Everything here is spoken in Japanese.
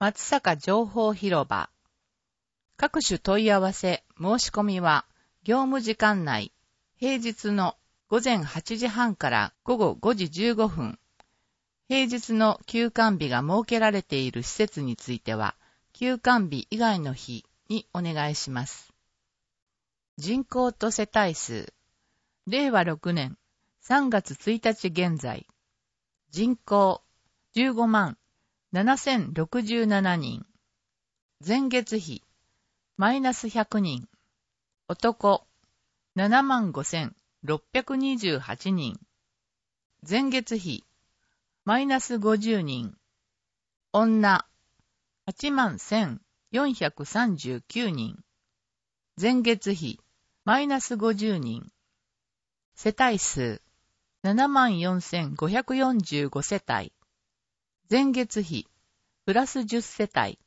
松坂情報広場。各種問い合わせ、申し込みは、業務時間内、平日の午前8時半から午後5時15分、平日の休館日が設けられている施設については、休館日以外の日にお願いします。人口と世帯数。令和6年3月1日現在。人口15万7067人。前月比マイナス100人。男7万5628人。前月比マイナス50人。女8万1439人。前月比マイナス50人。世帯数7万4545世帯。前月比プラス10世帯。